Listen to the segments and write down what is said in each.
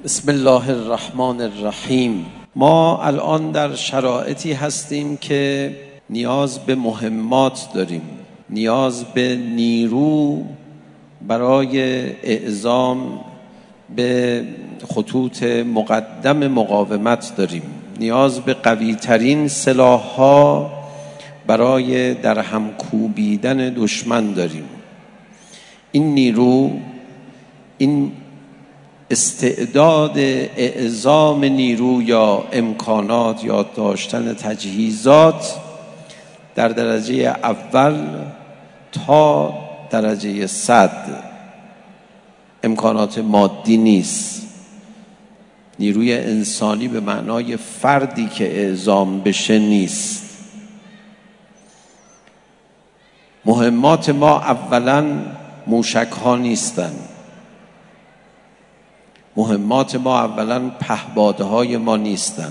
بسم الله الرحمن الرحیم. ما الان در شرایطی هستیم که نیاز به مهمات داریم، نیاز به نیرو برای اعزام به خطوط مقدم مقاومت داریم، نیاز به قوی ترین سلاح‌ها برای در هم کوبیدن دشمن داریم. این نیرو، این استعداد اعزام نیرو یا امکانات یا داشتن تجهیزات در درجه اول تا درجه 100 امکانات مادی نیست. نیروی انسانی به معنای فردی که اعزام بشه نیست. مهمات ما اولا موشک ها نیستن، مهمات ما اولا پهپاده های ما نیستن.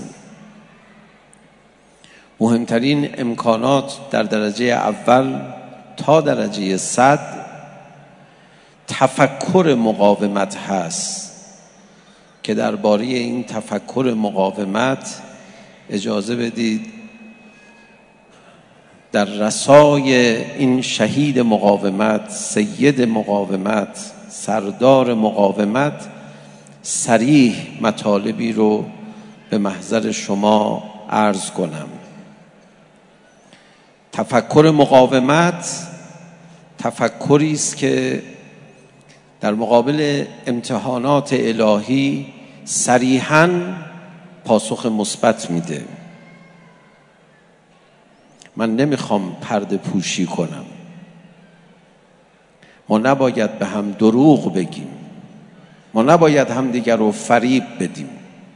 مهمترین امکانات در درجه اول تا درجه 100 تفکر مقاومت هست که درباره این تفکر مقاومت اجازه بدید در رسای این شهید مقاومت، سید مقاومت، سردار مقاومت صریح مطالبی رو به محضر شما عرض کنم. تفکر مقاومت تفکری است که در مقابل امتحانات الهی صریحاً پاسخ مثبت میده. من نمیخوام پرده پوشی کنم. ما نباید به هم دروغ بگیم، ما نباید همدیگر رو فریب بدیم.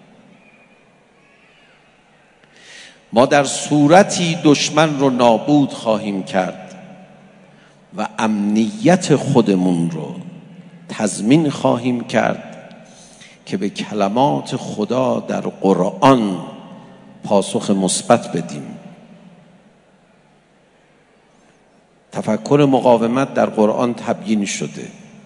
ما در صورتی دشمن رو نابود خواهیم کرد و امنیت خودمون رو تضمین خواهیم کرد که به کلمات خدا در قرآن پاسخ مثبت بدیم. تفکر مقاومت در قرآن تبیین شده.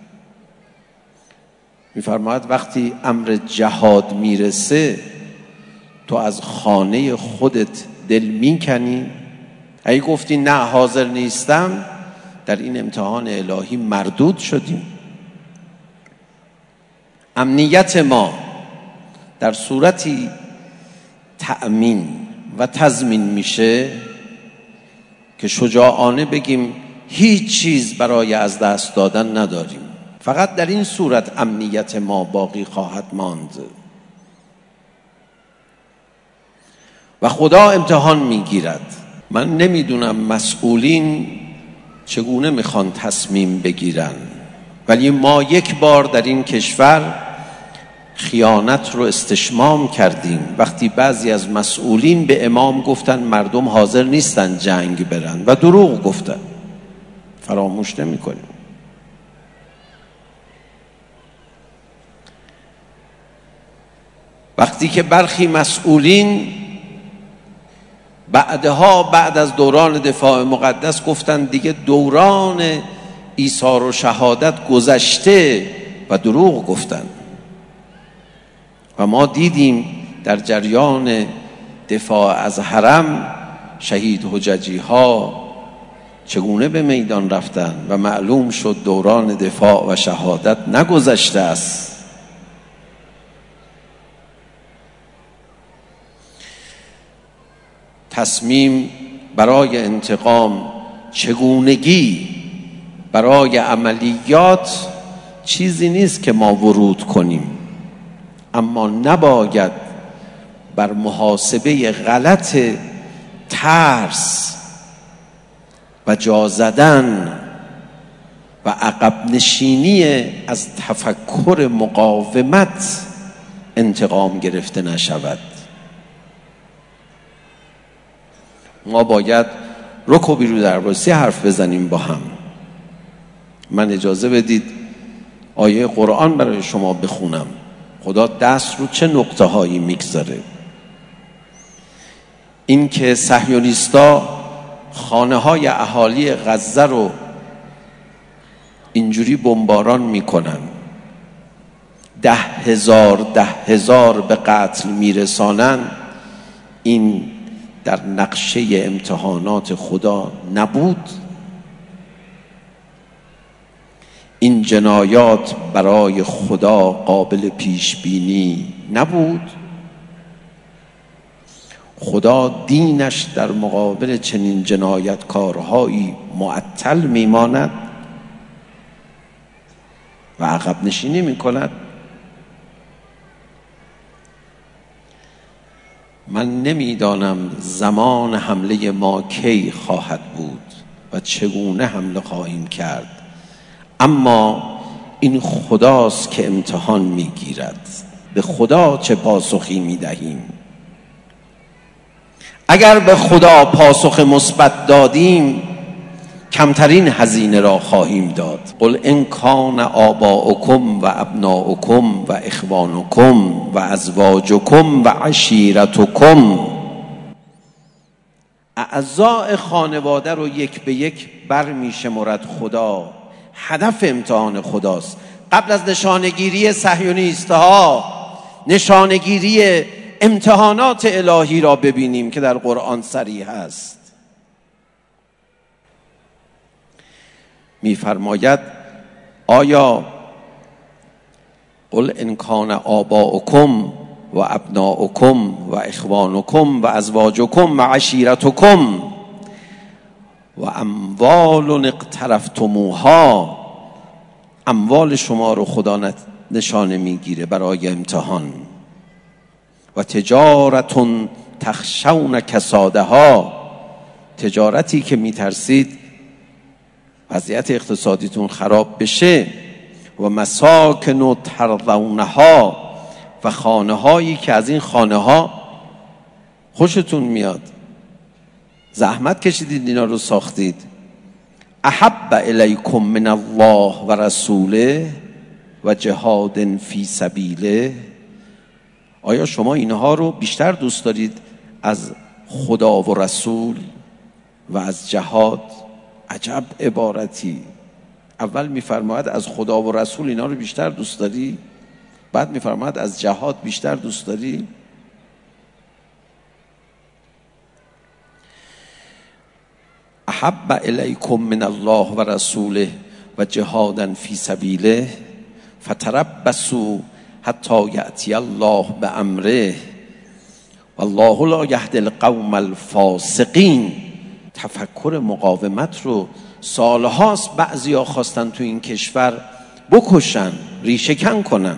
می‌فرماید وقتی امر جهاد میرسه تو از خانه خودت دل میکنی. اگه گفتی نه حاضر نیستم، در این امتحان الهی مردود شدیم. امنیت ما در صورتی تأمین و تضمین میشه که شجاعانه بگیم هیچ چیز برای از دست دادن نداریم. فقط در این صورت امنیت ما باقی خواهد ماند. و خدا امتحان میگیرد. من نمیدونم مسئولین چگونه میخوان تصمیم بگیرن، ولی ما یک بار در این کشور خیانت رو استشمام کردیم وقتی بعضی از مسئولین به امام گفتن مردم حاضر نیستن جنگ برن و دروغ گفتن. فراموش نمی کنیم. وقتی که برخی مسئولین بعد از دوران دفاع مقدس گفتن دیگه دوران ایثار و شهادت گذشته و دروغ گفتن. و ما دیدیم در جریان دفاع از حرم شهید حججی ها چگونه به میدان رفتن و معلوم شد دوران دفاع و شهادت نگذشته است. تصمیم برای انتقام، چگونگی برای عملیات چیزی نیست که ما ورود کنیم، اما نباید بر محاسبه غلط ترس و جا زدن و عقب نشینی از تفکر مقاومت انتقام گرفته نشود. ما باید رک و بیرو دربارسی حرف بزنیم با هم. من اجازه بدید آیه قرآن برای شما بخونم. خدا دست رو چه نقطه هایی میگذاره. این که صهیونیستا خانه های اهالی غزه رو اینجوری بمباران میکنن، 10,000 به قتل میرسانند، این در نقشه امتحانات خدا نبود؟ این جنایات برای خدا قابل پیش بینی نبود؟ خدا دینش در مقابل چنین جنایتکارهایی معطل میماند و عقب نشینی میکند؟ من نمیدانم زمان حمله ما کی خواهد بود و چگونه حمله خواهیم کرد، اما این خداست که امتحان میگیرد. به خدا چه پاسخی میدهیم؟ اگر به خدا پاسخ مثبت دادیم، کمترین هزینه را خواهیم داد. قل ان کان آباؤکم و ابناؤکم و اخوانکم و ازواجکم و عشیرتکم، اعضاء خانواده رو یک به یک برمیشمرد خدا. هدف امتحان خداست. قبل از نشانگیری صهیونیست‌ها، نشانگیری امتحانات الهی را ببینیم که در قرآن صریح است. می‌فرماید آیا قل ان کان آباؤکم و ابناؤکم و اخوانکم و ازواجکم و عشیرتکم و اموال اقترفتموها، اموال شما رو خدا نشانه میگیره برای امتحان، و تجارت تخشون کسادها، تجارتی که میترسید وضعیت اقتصادیتون خراب بشه، و مساکن ترضونها، و خانه هایی که از این خانه ها خوشتون میاد، زحمت کشیدید اینا رو ساختید. احب الیکم من الله و رسوله و جهاد فی سبیله، آیا شما اینها رو بیشتر دوست دارید از خدا و رسول و از جهاد؟ عجب عبارتی. اول میفرماید از خدا و رسول اینا رو بیشتر دوست داری، بعد میفرماید از جهاد بیشتر دوست داری؟ احب الیکم من الله و رسوله و جهادا فی سبیله فتربصوا حتی یأتی الله بامره والله لا یهدی القوم الفاسقین. تفکر مقاومت رو سالهاست بعضیا خواستن تو این کشور بکشن، ریشه‌کن کنن.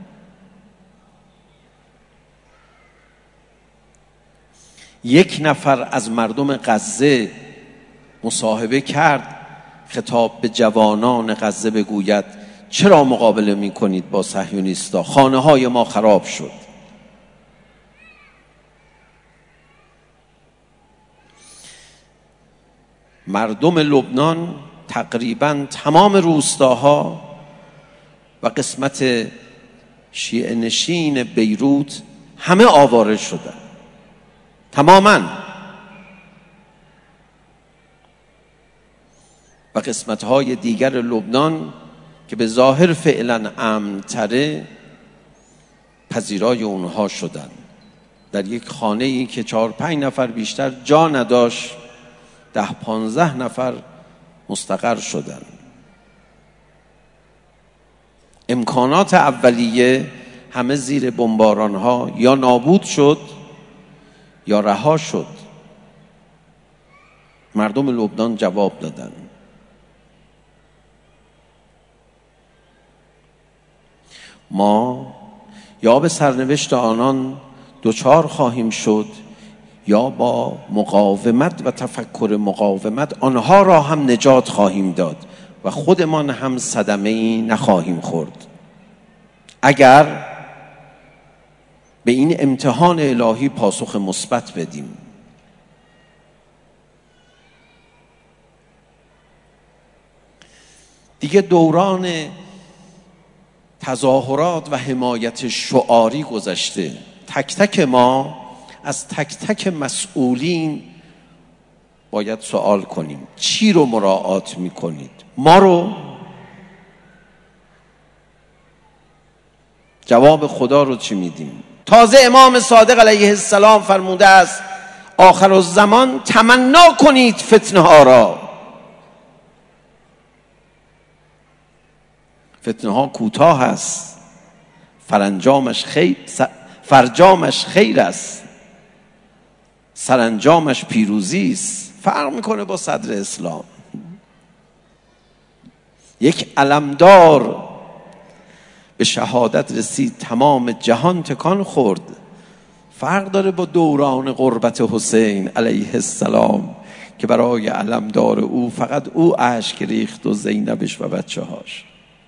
یک نفر از مردم غزه مصاحبه کرد، خطاب به جوانان غزه بگوید چرا مقابله میکنید با صهیونیستا؟ خانه های ما خراب شد. مردم لبنان تقریبا تمام روستاها و قسمت شیعه نشین بیروت همه آواره شدن، تماما. و قسمت‌های دیگر لبنان که به ظاهر فعلا امن تره پذیرای اونها شدن. در یک خانه‌ای که 4-5 نفر بیشتر جا نداشت 10-15 نفر مستقر شدن. امکانات اولیه همه زیر بمباران‌ها یا نابود شد یا رها شد. مردم لبنان جواب دادن. ما یا به سرنوشت آنان دچار خواهیم شد یا با مقاومت و تفکر مقاومت آنها را هم نجات خواهیم داد و خودمان هم صدمه‌ای نخواهیم خورد. اگر به این امتحان الهی پاسخ مثبت بدیم. دیگه دوران تظاهرات و حمایت شعاری گذشته. تک تک ما از تک تک مسئولین باید سوال کنیم چی رو مراعات میکنید؟ ما رو جواب خدا رو چی میدیم؟ تازه امام صادق علیه السلام فرموده است آخر الزمان تمنا کنید فتنه ها را. فتنه ها کوتاه است، فرجامش خیر است، سرانجامش پیروزی است. فرق میکنه با صدر اسلام. یک علمدار به شهادت رسید، تمام جهان تکان خورد. فرق داره با دوران غربت حسین علیه السلام که برای علمدار او فقط او اشک ریخت و زینبش و بچه هاش.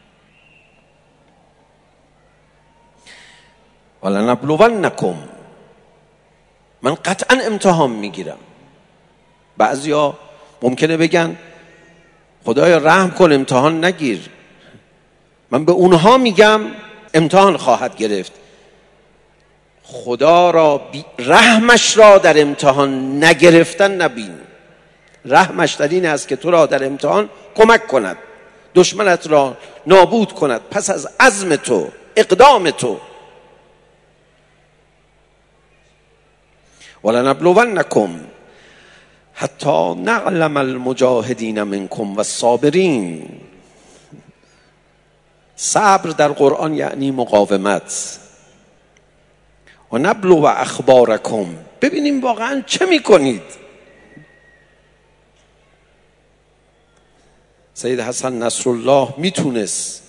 ولنبلونکم، من قطعا امتحان میگیرم. بعضیا ممکنه بگن خدایا رحم کن امتحان نگیر. من به اونها میگم امتحان خواهد گرفت. خدا را رحمش را در امتحان نگرفتن نبین. رحمش در این است که تو را در امتحان کمک کند، دشمنت را نابود کند پس از عزم تو، اقدام تو. ولنبلونکم حتی نعلم المجاهدین منکم و الصابرین. صبر در قرآن یعنی مقاومت. و نبلو اخبارکم، ببینیم واقعا چه میکنید. سید حسن نصرالله میتونست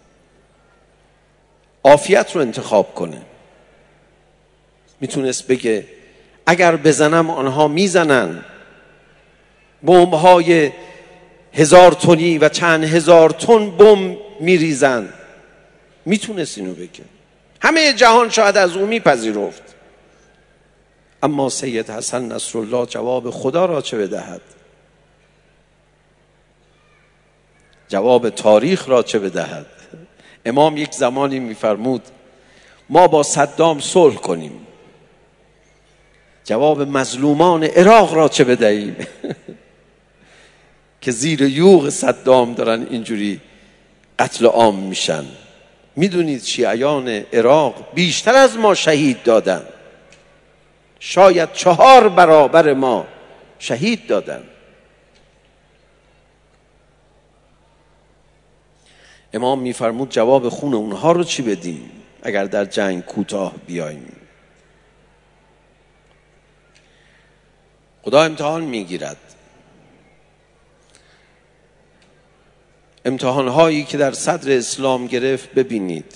عافیت رو انتخاب کنه. میتونست بگه اگر بزنم آنها میزنن، بمب‌های 1000 تنی و چند هزار تن بمب میریزن. میتونست اینو بگه، همه جهان شاید از او میپذیرفت. اما سید حسن نصرالله جواب خدا را چه بدهد؟ جواب تاریخ را چه بدهد؟ امام یک زمانی میفرمود ما با صدام صلح کنیم، جواب مظلومان عراق را چه بدهیم؟ که زیر یوغ صدام دارن اینجوری قتل عام میشن. میدونید شیعیان عراق بیشتر از ما شهید دادن، شاید 4 برابر ما شهید دادن. امام میفرمود جواب خون اونها رو چی بدیم اگر در جنگ کوتاه بیاییم؟ خدا امتحان میگیرد. امتحان‌هایی که در صدر اسلام گرفت ببینید.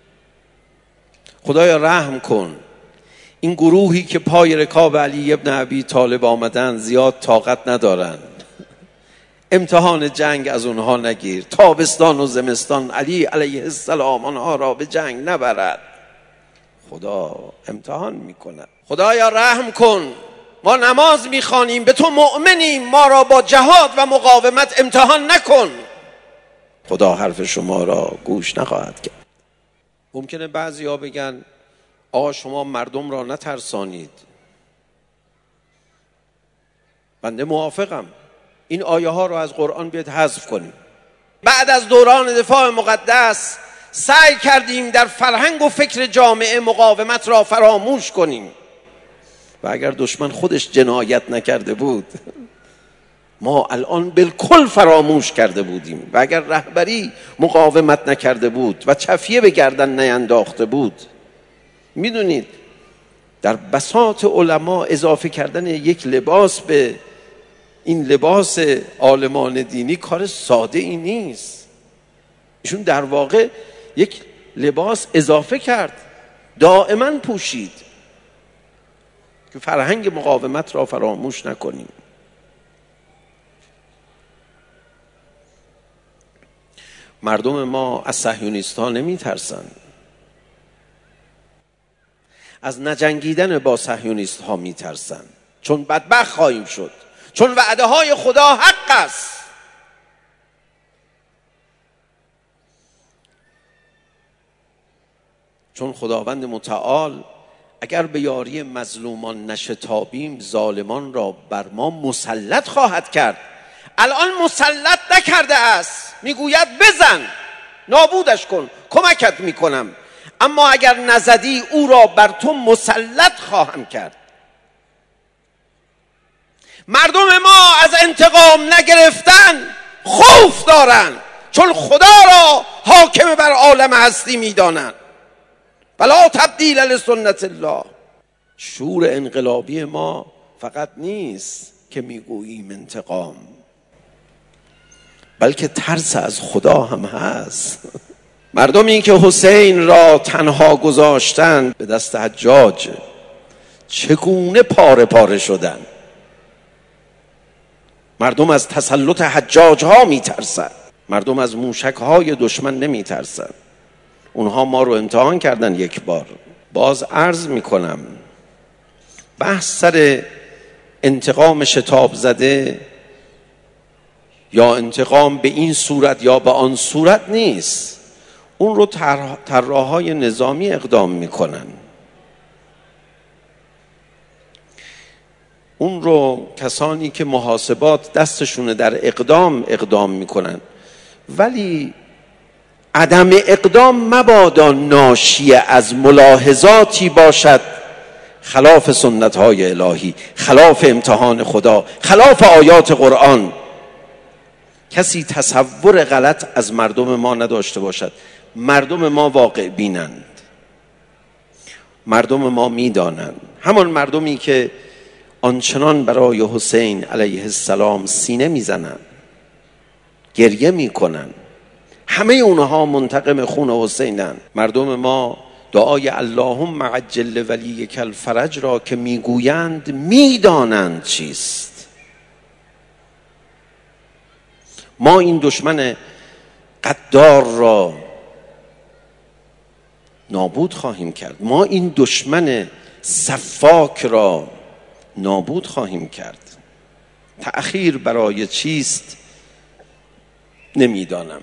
خدایا رحم کن، این گروهی که پای رکاب علی ابن ابی طالب آمدن زیاد طاقت ندارن، امتحان جنگ از اونها نگیر. تابستان و زمستان علی علیه السلام آنها را به جنگ نبرد. خدا امتحان میکند. خدایا رحم کن، ما نماز میخوانیم، به تو مؤمنیم، ما را با جهاد و مقاومت امتحان نکن. خدا حرف شما را گوش نخواهد کرد. ممکنه بعضیا بگن آقا شما مردم را نترسانید. بنده موافقم، این آیه ها رو از قرآن بیاد حذف کنیم. بعد از دوران دفاع مقدس سعی کردیم در فرهنگ و فکر جامعه مقاومت را فراموش کنیم و اگر دشمن خودش جنایت نکرده بود ما الان بالکل فراموش کرده بودیم، و اگر رهبری مقاومت نکرده بود و چفیه به گردن نینداخته بود. میدونید در بساط علما اضافه کردن یک لباس به این لباس عالمان دینی کار ساده ای نیست. ایشون در واقع یک لباس اضافه کرد، دائما پوشید که فرهنگ مقاومت را فراموش نکنیم. مردم ما از صهیونیست ها نمی ترسن، از نجنگیدن با صهیونیست ها می ترسن، چون بدبخت خواهیم شد، چون وعده های خدا حق است. چون خداوند متعال اگر به یاری مظلومان نشتابیم ظالمان را بر ما مسلط خواهد کرد. الان مسلط نکرده است، میگوید بزن، نابودش کن، کمکت میکنم. اما اگر نزدی او را بر تو مسلط خواهم کرد. مردم ما از انتقام نگرفتن خوف دارن، چون خدا را حاکم بر عالم هستی میدانند. ولا تبدیل لسنت الله. شور انقلابی ما فقط نیست که میگوییم انتقام، بلکه ترس از خدا هم هست. مردمی که حسین را تنها گذاشتند به دست حجاج چگونه پاره پاره شدند. مردم از تسلط حجاج ها میترسند، مردم از موشک های دشمن نمیترسند. اونها ما رو امتحان کردن یک بار. باز عرض میکنم بحث سر انتقام شتاب زده یا انتقام به این صورت یا به آن صورت نیست. اون رو طراحهای نظامی اقدام میکنن، اون رو کسانی که محاسبات دستشونه در اقدام میکنن. ولی عدم اقدام مبادا ناشی از ملاحظاتی باشد خلاف سنت های الهی، خلاف امتحان خدا، خلاف آیات قرآن. کسی تصور غلط از مردم ما نداشته باشد. مردم ما واقع بینند، مردم ما میدانند. همان مردمی که آنچنان برای حسین علیه السلام سینه میزنند، گریه میکنند، همه اونها منتقم خون حسینند. مردم ما دعای اللهم عجل ولیک الفرج را که میگویند میدانند چیست. ما این دشمن قدار را نابود خواهیم کرد، ما این دشمن سفاک را نابود خواهیم کرد. تأخیر برای چیست نمیدانم.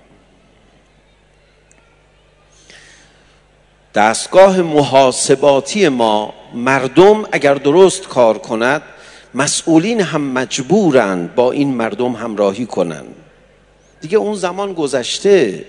دستگاه محاسباتی ما، مردم اگر درست کار کند مسئولین هم مجبورند با این مردم همراهی کنند. دیگه اون زمان گذشته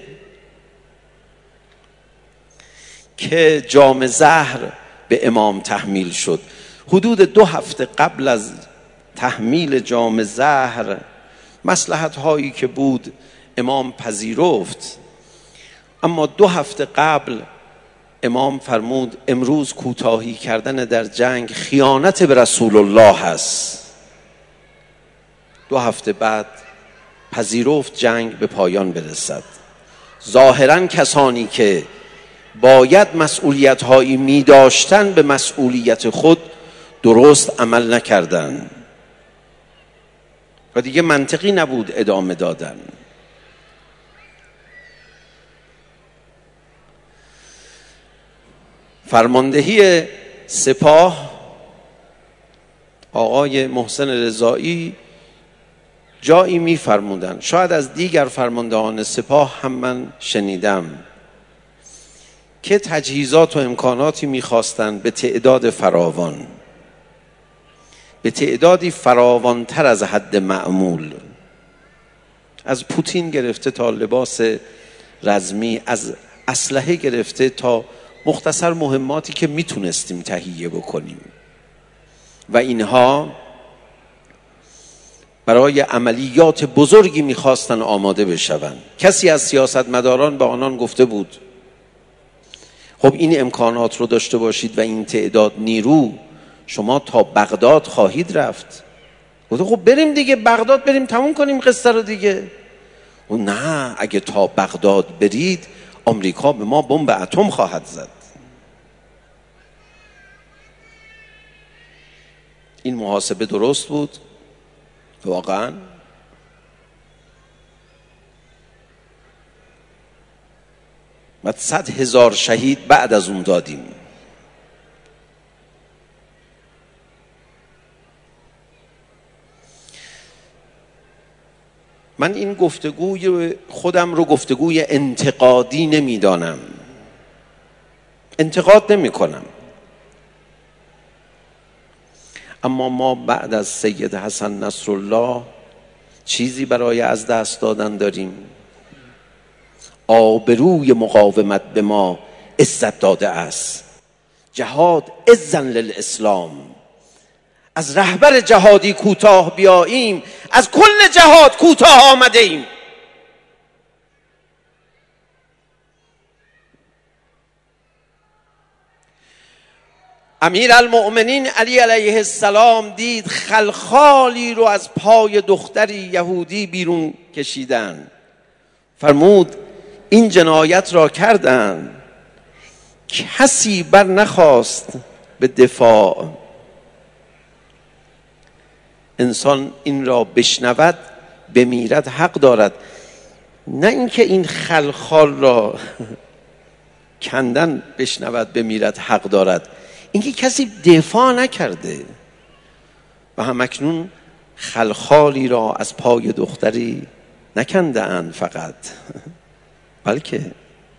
که جام زهر به امام تحمیل شد. حدود 2 هفته قبل از تحمیل جام زهر مصلحت هایی که بود امام پذیرفت، اما 2 هفته قبل امام فرمود امروز کوتاهی کردن در جنگ خیانت به رسول الله هست. 2 هفته بعد پذیرفت جنگ به پایان برسد. ظاهراً کسانی که باید مسئولیت هایی می داشتن به مسئولیت خود درست عمل نکردن و دیگه منطقی نبود ادامه دادن. فرماندهی سپاه آقای محسن رضایی جایی می فرمودن، شاید از دیگر فرماندهان سپاه هم من شنیدم، که تجهیزات و امکاناتی می‌خواستند به تعداد فراوان، به تعدادی فراوانتر از حد معمول، از پوتین گرفته تا لباس رزمی، از اسلحه گرفته تا مختصر مهماتی که میتونستیم تهیه بکنیم. و اینها برای عملیات بزرگی میخواستن آماده بشوند. کسی از سیاستمداران به آنان گفته بود خب این امکانات رو داشته باشید و این تعداد نیرو، شما تا بغداد خواهید رفت. گفته خب بریم دیگه، بغداد بریم تموم کنیم قصه رو دیگه. و نه، اگه تا بغداد برید آمریکا به ما بمب اتم خواهد زد. این محاسبه درست بود واقعا؟ ما 100,000 شهید بعد از اون دادیم. من این گفتگوی خودم رو گفتگوی انتقادی نمیدانم، انتقاد نمی کنم، اما ما بعد از سید حسن نصرالله چیزی برای از دست دادن داریم. آبروی مقاومت به ما عزت داده است. جهاد عزا للاسلام. از رهبر جهادی کوتاه بیاییم، از کل جهاد کوتاه آمده ایم. امیرالمؤمنین علی علیه السلام دید خلخالی رو از پای دختری یهودی بیرون کشیدن. فرمود این جنایت را کردن، کسی بر نخواست به دفاع. انسان این را بشنود بمیرد حق دارد، نه اینکه این خلخال را کندن بشنود بمیرد حق دارد. اینکه کسی دفاع نکرده و همکنون خلخالی را از پای دختری نکنده اند فقط، بلکه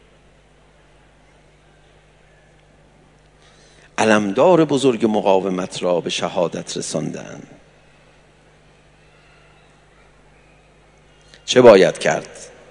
علمدار بزرگ مقاومت را به شهادت رساندند. چه باید کرد؟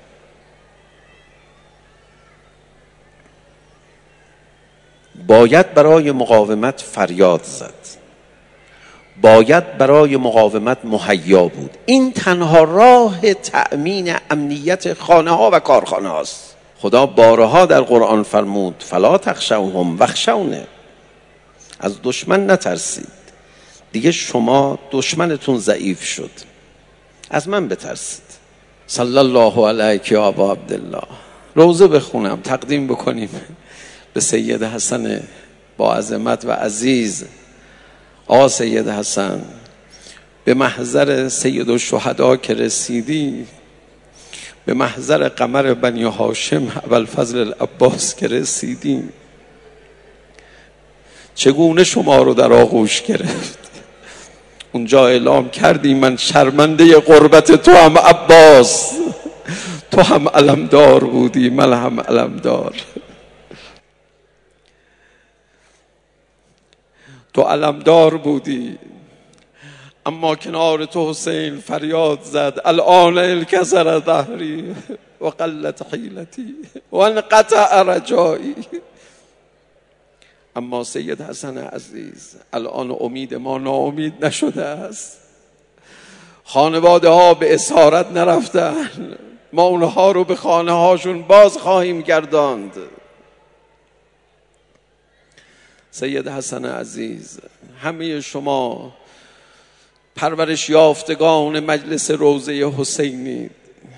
باید برای مقاومت فریاد زد، باید برای مقاومت مهیا بود. این تنها راه تأمین امنیت خانه ها و کارخانه هاست. خدا بارها در قرآن فرمود فلا تخشوهم واخشونی. از دشمن نترسید، دیگه شما دشمنتون ضعیف شد، از من بترسید. صلی الله علیک یا ابا عبدالله. روزه بخونم، تقدیم بکنیم به سید حسن با عظمت و عزیز. آقا سید حسن، به محضر سید الشهدا که رسیدی، به محضر قمر بنی هاشم ابوالفضل العباس که رسیدی، چگونه شما رو در آغوش گرفت. اونجا اعلام کردی من شرمنده غربت تو هم عباس، تو هم علمدار بودی من هم علمدار. تو علمدار بودی، اما کنار تو حسین فریاد زد الان الکسر ظهری و قلت حیلتی و انقطع رجایی. اما سید حسن عزیز، الان امید ما ناامید نشده است. خانواده ها به اسارت نرفتن، ما اونها رو به خانه هاشون باز خواهیم گرداند. سید حسن عزیز، همه شما پرورش یافتگان مجلس روضه حسینی،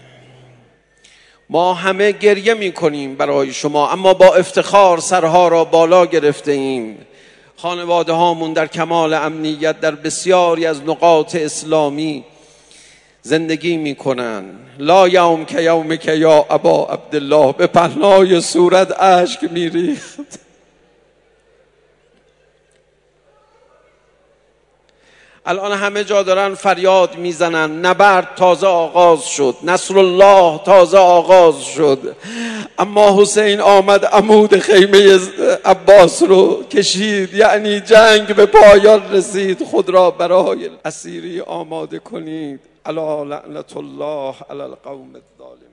ما همه گریه می کنیم برای شما، اما با افتخار سرها را بالا گرفته ایم. خانواده هامون در کمال امنیت در بسیاری از نقاط اسلامی زندگی می کنن. لا یوم که یومک یا ابا عبدالله. به پهنای صورت اشک می ریخت. الان همه جا دارن فریاد میزنن نبرد تازه آغاز شد، نصر الله تازه آغاز شد، اما حسین آمد عمود خیمه عباس رو کشید، یعنی جنگ به پایان رسید. خود را برای اسیری آماده کنید. الا لعنت الله علی القوم الظالمین.